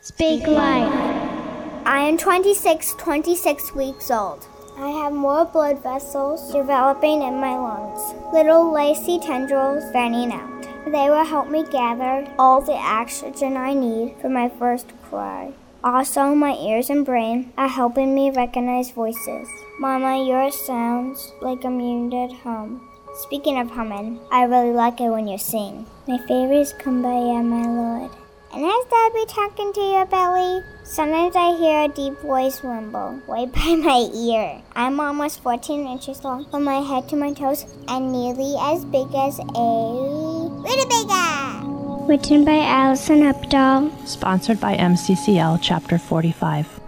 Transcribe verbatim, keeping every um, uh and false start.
Speak life. I am twenty-six, twenty-six weeks old. I have more blood vessels developing in my lungs, little lacy tendrils fanning out. They will help me gather all the oxygen I need for my first cry. Also, my ears and brain are helping me recognize voices. Mama, yours sounds like a muted hum. Speaking of humming, I really like it when you sing. My favorite is Kumbaya, my Lord. And has Dad be talking to your belly? Sometimes I hear a deep voice rumble right by my ear. I'm almost fourteen inches long from my head to my toes and nearly as big as a rutabaga. Written by Allison Updahl. Sponsored by M C C L Chapter forty-five.